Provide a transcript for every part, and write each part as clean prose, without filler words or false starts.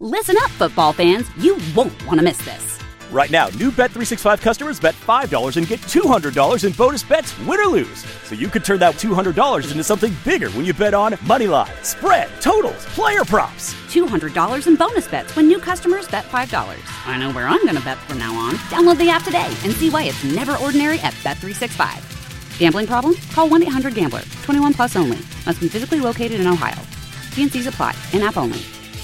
Listen up, football fans. You won't want to miss this. Right now, new Bet365 customers bet $5 and get $200 in bonus bets, win or lose. So you could turn that $200 into something bigger when you bet on money line, spread, totals, player props. $200 in bonus bets when new customers bet $5. I know where I'm going to bet from now on. Download the app today and see why it's never ordinary at Bet365. Gambling problem? Call 1-800-GAMBLER. 21 plus only. Must be physically located in Ohio. T&Cs apply. In-app only.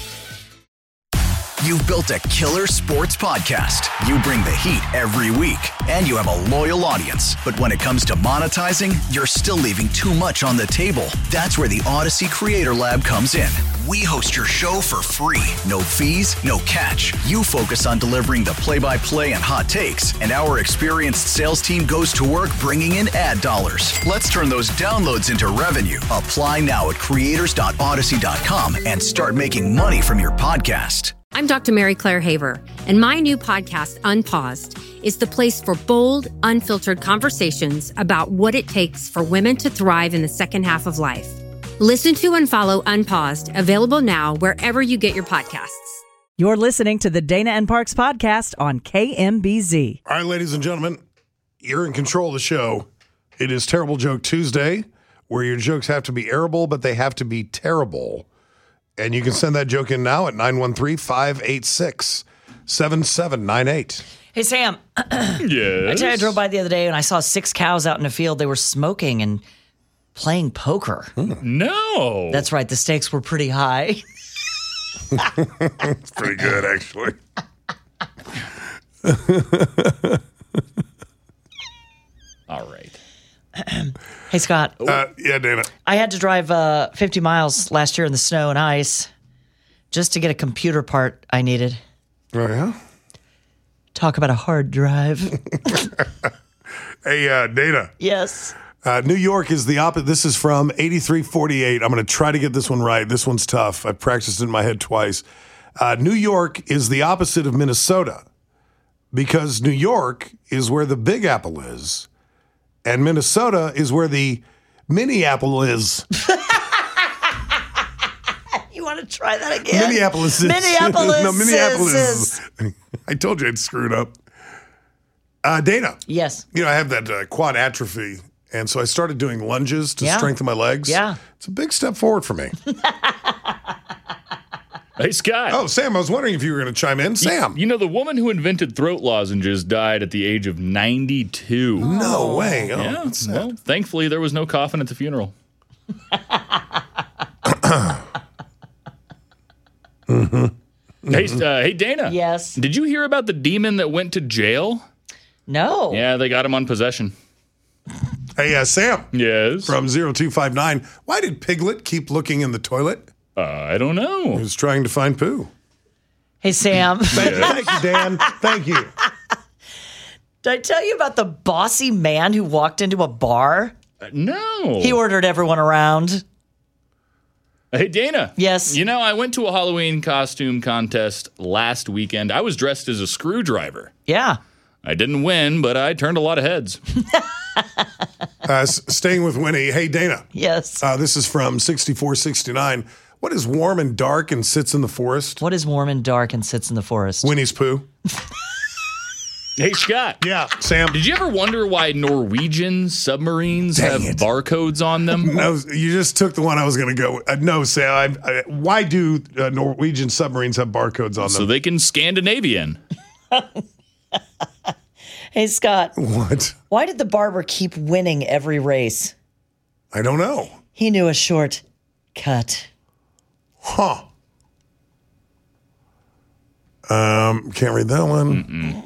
You've built a killer sports podcast. You bring the heat every week, and you have a loyal audience. But when it comes to monetizing, you're still leaving too much on the table. That's where the Odyssey Creator Lab comes in. We host your show for free. No fees, no catch. You focus on delivering the play-by-play and hot takes, and our experienced sales team goes to work bringing in ad dollars. Let's turn those downloads into revenue. Apply now at creators.odyssey.com and start making money from your podcast. I'm Dr. Mary Claire Haver, and my new podcast, Unpaused, is the place for bold, unfiltered conversations about what it takes for women to thrive in the second half of life. Listen to and follow Unpaused, available now wherever you get your podcasts. You're listening to the Dana and Parks podcast on KMBZ. All right, ladies and gentlemen, you're in control of the show. It is Terrible Joke Tuesday, where your jokes have to be airable, but they have to be terrible. And you can send that joke in now at 913-586-7798. Hey, Sam. Yes? I drove by the other day and I saw 6 cows out in a field. They were smoking and playing poker. No. That's right. The stakes were pretty high. It's pretty good, actually. All right. Hey, Scott. Yeah, Dana. I had to drive 50 miles last year in the snow and ice just to get a computer part I needed. Oh, yeah? Talk about a hard drive. Hey, Dana. Yes. New York is the opposite. This is from 8348. I'm going to try to get this one right. This one's tough. I've practiced it in my head twice. New York is the opposite of Minnesota because New York is where the Big Apple is. And Minnesota is where the Minneapolis is. You want to try that again? Minneapolis is. Minneapolis. No, Minneapolis is. I told you I'd screw it up. Dana. Yes. You know, I have that quad atrophy. And so I started doing lunges to strengthen my legs. Yeah. It's a big step forward for me. Hey, Scott. Oh, Sam, I was wondering if you were going to chime in. Sam. You know, the woman who invented throat lozenges died at the age of 92. No way. Oh, Yeah, that's sad. well, thankfully, there was no coffin at the funeral. Hey, Dana. Yes. Did you hear about the demon that went to jail? No. Yeah, they got him on possession. Hey, Sam. Yes. From 0259. Why did Piglet keep looking in the toilet? I don't know. He was trying to find poo. Hey, Sam. Thank you, Dan. Thank you. Did I tell you about the bossy man who walked into a bar? No. He ordered everyone around. Hey, Dana. Yes. You know, I went to a Halloween costume contest last weekend. I was dressed as a screwdriver. Yeah. I didn't win, but I turned a lot of heads. Staying with Winnie. Hey, Dana. Yes. This is from 6469. What is warm and dark and sits in the forest? What is warm and dark and sits in the forest? Winnie's poo. Hey, Scott. Yeah, Sam. Did you ever wonder why Norwegian submarines have barcodes on them? No, you just took the one I was going to go with. No, Sam. Why do Norwegian submarines have barcodes on them? So they can Scandinavian. Hey, Scott. What? Why did the barber keep winning every race? I don't know. He knew a short cut. Huh. Can't read that one.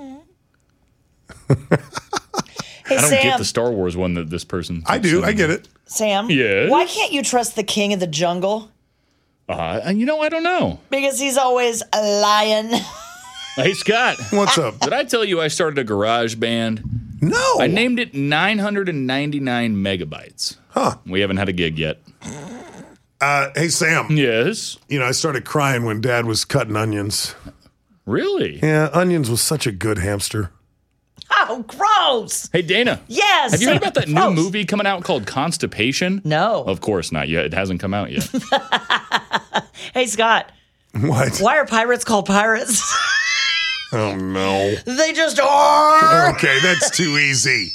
Hey, I don't Sam. get the Star Wars one that this person. I do. I get it. Sam. Yes? Why can't you trust the king of the jungle? You know, I don't know. Because he's always a lion. Hey, Scott. What's up? Did I tell you I started a garage band? No. I named it 999 Megabytes. Huh. We haven't had a gig yet. Hey, Sam. Yes. You know, I started crying when Dad was cutting onions. Really? Yeah, onions was such a good hamster. Oh, gross. Hey, Dana. Yes. Have you heard about that new Gross. movie coming out called Constipation? No. Of course not yet. It hasn't come out yet. Hey, Scott. What? Why are pirates called pirates? Oh, no. They just are. Okay, that's too easy.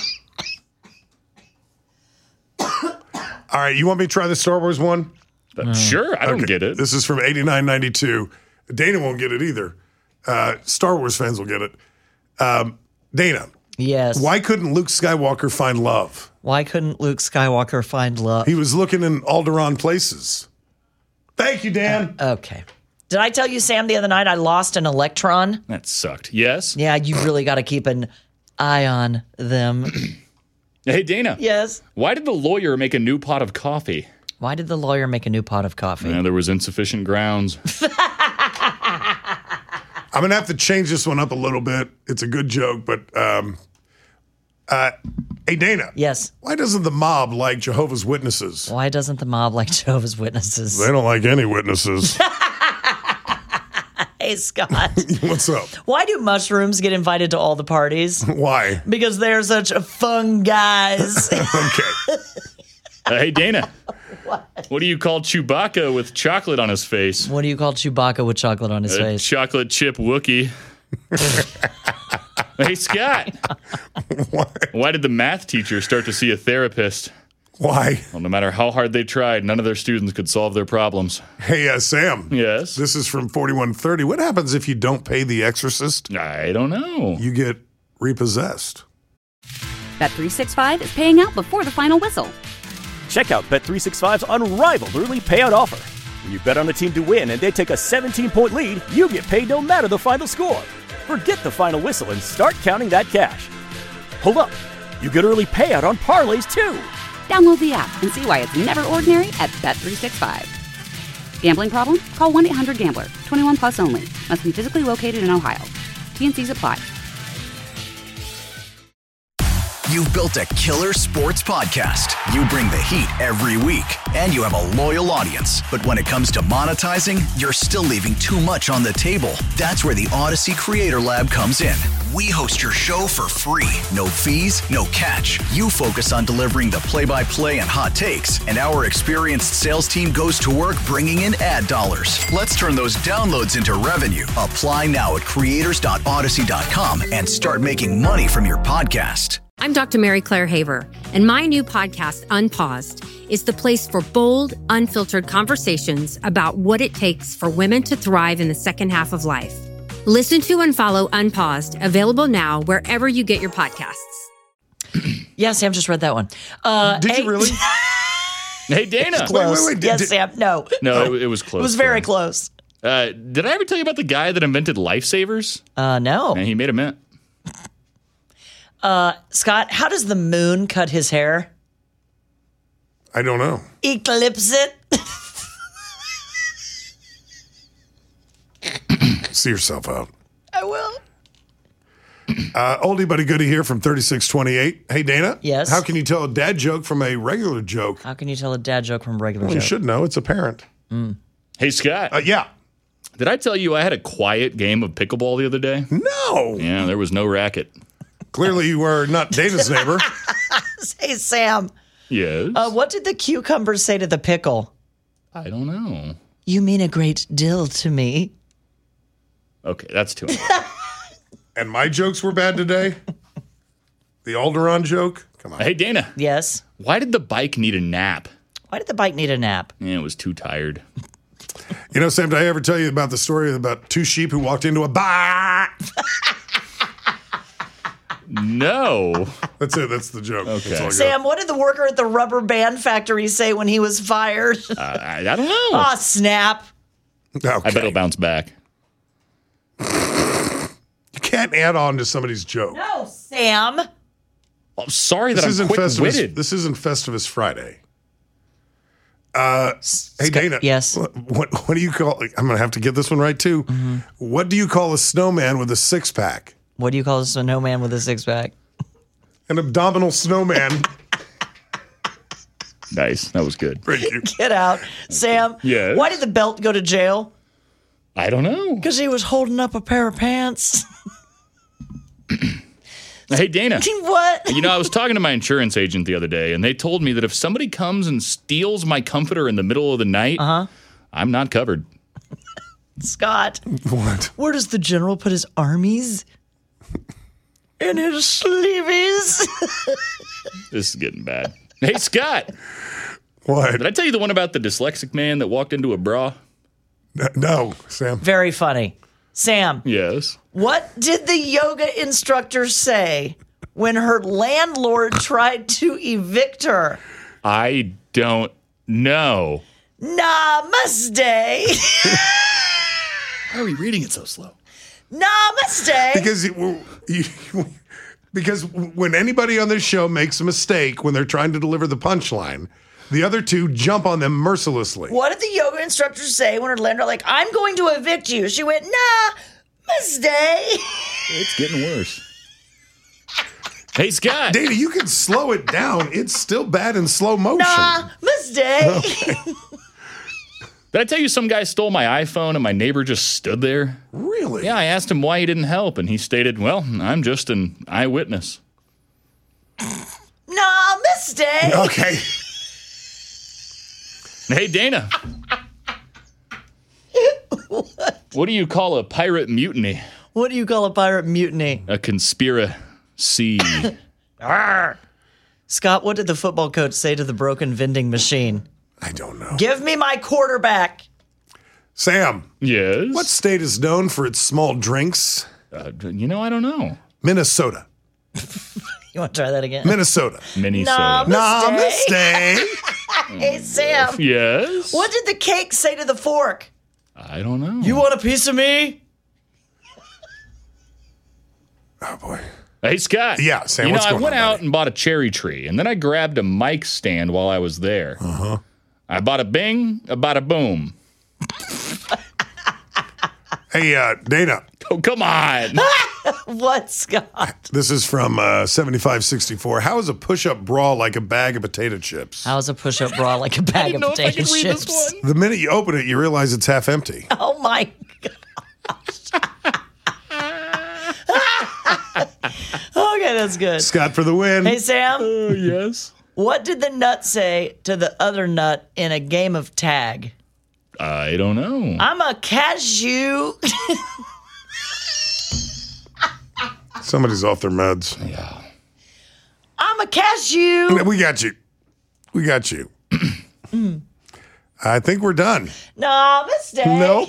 All right, you want me to try the Star Wars one? Sure, I don't get it. This is from 89-92. Dana won't get it either. Star Wars fans will get it. Dana. Yes. Why couldn't Luke Skywalker find love? Why couldn't Luke Skywalker find love? He was looking in Alderaan places. Thank you, Dan. Okay. Did I tell you, Sam, the other night I lost an electron? That sucked. Yes? Yeah, you really got to keep an eye on them. Hey, Dana. Yes. Why did the lawyer make a new pot of coffee? Why did the lawyer make a new pot of coffee? There was insufficient grounds. I'm going to have to change this one up a little bit. It's a good joke, but hey, Dana. Yes. Why doesn't the mob like Jehovah's Witnesses? Why doesn't the mob like Jehovah's Witnesses? They don't like any witnesses. Hey, Scott. What's up? Why do mushrooms get invited to all the parties? Why? Because they're such fun guys. Okay. Hey, Dana. What do you call Chewbacca with chocolate on his face? What do you call Chewbacca with chocolate on his face? Chocolate chip Wookie. Hey, Scott. Why did the math teacher start to see a therapist? Why? Well, no matter how hard they tried, none of their students could solve their problems. Hey, Sam. Yes? This is from 4130. What happens if you don't pay the exorcist? I don't know. You get repossessed. Bet365 is paying out before the final whistle. Check out Bet365's unrivaled early payout offer. When you bet on a team to win and they take a 17-point lead, you get paid no matter the final score. Forget the final whistle and start counting that cash. Hold up. You get early payout on parlays, too. Download the app and see why it's never ordinary at Bet365. Gambling problem? Call 1-800-GAMBLER. 21 plus only. Must be physically located in Ohio. T&Cs apply. You've built a killer sports podcast. You bring the heat every week, and you have a loyal audience. But when it comes to monetizing, you're still leaving too much on the table. That's where the Odyssey Creator Lab comes in. We host your show for free. No fees, no catch. You focus on delivering the play-by-play and hot takes, and our experienced sales team goes to work bringing in ad dollars. Let's turn those downloads into revenue. Apply now at creators.odyssey.com and start making money from your podcast. I'm Dr. Mary Claire Haver, and my new podcast, Unpaused, is the place for bold, unfiltered conversations about what it takes for women to thrive in the second half of life. Listen to and follow Unpaused, available now wherever you get your podcasts. Yeah, Sam just read that one. Did you really? Hey, Dana. Close. Wait. Yes, Sam. No. No, it was close. It was very close. Did I ever tell you about the guy that invented lifesavers? No. And he made a mint. Scott, how does the moon cut his hair? I don't know. Eclipse it. See yourself out. I will. Oldie buddy goodie here from 3628. Hey, Dana. Yes? How can you tell a dad joke from a regular joke? How can you tell a dad joke from a regular Well, you joke? should know. It's apparent. Hey, Scott. Yeah. Did I tell you I had a quiet game of pickleball the other day? No. Yeah, there was no racket. Clearly you were not Dana's neighbor. Hey, Sam. Yes? What did the cucumber say to the pickle? I don't know. You mean a great deal to me. Okay, that's too much. And my jokes were bad today? The Alderaan joke? Come on. Hey, Dana. Yes. Why did the bike need a nap? Why did the bike need a nap? Yeah, it was too tired. You know, Sam, did I ever tell you about the story about two sheep who walked into a bar? No. That's it. That's the joke. Okay. That's all I got. Sam, what did the worker at the rubber band factory say when he was fired? I don't know. Aw, snap. Okay. I bet he'll bounce back. You can't add on to somebody's joke. No, Sam. I'm sorry that This I'm isn't quick-witted. This isn't Festivus Friday. Hey, Dana. Yes. What do you call? I'm going to have to get this one right too. Mm-hmm. What do you call a snowman with a six-pack? What do you call a snowman with a six-pack? An abdominal snowman. Nice. That was good. Thank you. Get out. Sam, Yes? why did the belt go to jail? I don't know. Because he was holding up a pair of pants. Hey, Dana. What? You know, I was talking to my insurance agent the other day, and they told me that if somebody comes and steals my comforter in the middle of the night, I'm not covered. Scott. What? Where does the general put his armies? In his sleeveys. This is getting bad. Hey, Scott. What? Did I tell you the one about the dyslexic man that walked into a bra? No, Sam. Very funny. Sam, Yes. what did the yoga instructor say when her landlord tried to evict her? I don't know. Namaste. Why are we reading it so slow? Namaste. Because when anybody on this show makes a mistake when they're trying to deliver the punchline, the other two jump on them mercilessly. What did the yoga instructor say when her landlord I'm going to evict you? She went, namaste. It's getting worse. Hey, Scott. Dana, you can slow it down. It's still bad in slow motion. Namaste. Did I tell you some guy stole my iPhone and my neighbor just stood there? Really? Yeah, I asked him why he didn't help, and he stated, well, I'm just an eyewitness. Namaste. Okay. Hey, Dana. What do you call a pirate mutiny? What do you call a pirate mutiny? A conspiracy. Scott, what did the football coach say to the broken vending machine? I don't know. Give me my quarterback. Sam, Yes? what state is known for its small drinks? I don't know. Minnesota. You want to try that again? Minnesota. Minnesota. Namaste. Hey, Sam. Yes? What did the cake say to the fork? I don't know. You want a piece of me? Oh, boy. Hey, Scott. Yeah, Sam, what's I going went on, out buddy? and bought a cherry tree, and then I grabbed a mic stand while I was there. Uh-huh. I bought a bing, I bought a boom. Hey, Dana, Oh, come on. What, Scott? this is from 7564. How is a push-up bra like a bag of potato chips? How's a push-up bra like a bag of potato chips? The minute you open it, you realize it's half empty. Oh, my gosh. Okay, that's good. Scott for the win. Hey, Sam. Yes? What did the nut say to the other nut in a game of tag? I don't know. I'm a cashew. Somebody's off their meds. Yeah. I'm a cashew. We got you. We got you. I think we're done. Namaste. Nope.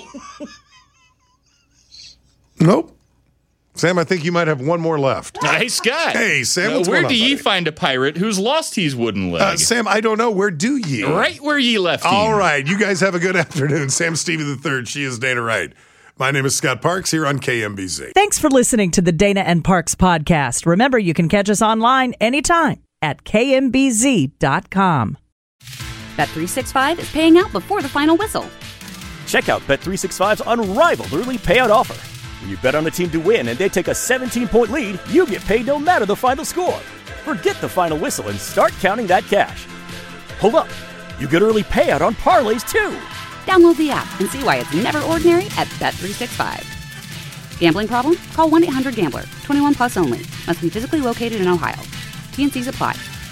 Nope. Sam, I think you might have one more left. Hey, Scott. Hey, Sam, what's where going on, do ye buddy? find a pirate who's lost his wooden leg? Sam, I don't know. Where do ye? Right where ye left him. All right. You guys have a good afternoon. Sam Stevie III. She is Dana Wright. My name is Scott Parks here on KMBZ. Thanks for listening to the Dana and Parks podcast. Remember, you can catch us online anytime at kmbz.com. Bet365 is paying out before the final whistle. Check out Bet365's unrivaled early payout offer. When you bet on a team to win and they take a 17-point lead, you get paid no matter the final score. Forget the final whistle and start counting that cash. Hold up. You get early payout on parlays, too. Download the app and see why it's never ordinary at Bet365. Gambling problem? Call 1-800-GAMBLER. 21 plus only. Must be physically located in Ohio. T&Cs apply.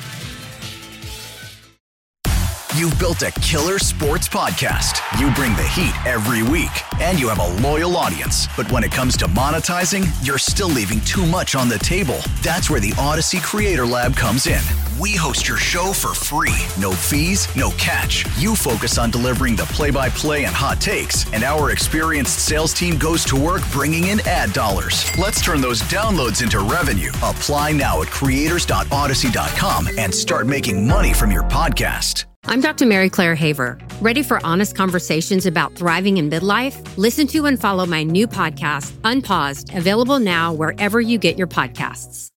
You've built a killer sports podcast. You bring the heat every week, and you have a loyal audience. But when it comes to monetizing, you're still leaving too much on the table. That's where the Odyssey Creator Lab comes in. We host your show for free. No fees, no catch. You focus on delivering the play-by-play and hot takes, and our experienced sales team goes to work bringing in ad dollars. Let's turn those downloads into revenue. Apply now at creators.odyssey.com and start making money from your podcast. I'm Dr. Mary Claire Haver. Ready for honest conversations about thriving in midlife? Listen to and follow my new podcast, Unpaused, available now wherever you get your podcasts.